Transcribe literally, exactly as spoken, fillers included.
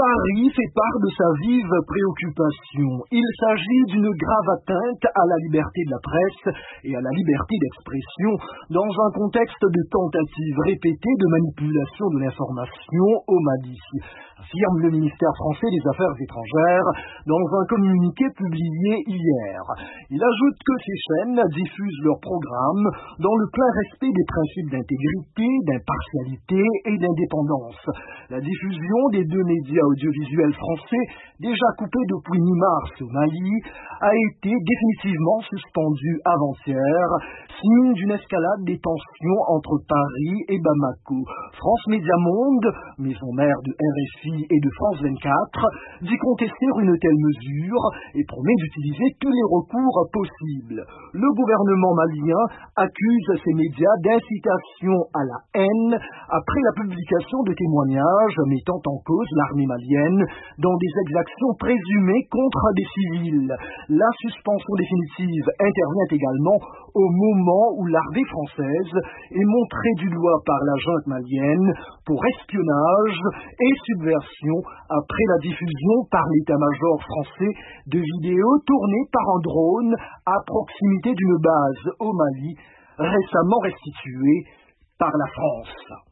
Paris fait part de sa vive préoccupation. Il s'agit d'une grave atteinte à la liberté de la presse et à la liberté d'expression dans un contexte de tentatives répétées de manipulation de l'information au Mali, affirme le ministère français des Affaires étrangères dans un communiqué publié hier. Il ajoute que ces chaînes diffusent leurs programmes dans le plein respect des principes d'intégrité, d'impartialité et d'indépendance. La diffusion des deux médias audiovisuels français, déjà coupés depuis mi-mars au Mali, a été définitivement suspendue avant-hier, signe d'une escalade des tensions entre Paris et Bamako. France Média Monde, maison mère de R F I et de France vingt-quatre, dit contester une telle mesure et promet d'utiliser tous les recours possibles. Le gouvernement malien accuse ces médias d'incitation à la haine après la publication de témoignages mettant en cause l'armée malienne dans des exactions présumées contre des civils. La suspension définitive intervient également au moment où l'armée française est montrée du doigt par la junte malienne pour espionnage et subversion après la diffusion par l'état-major français de vidéos tournées par un drone à proximité d'une base au Mali récemment restituée par la France.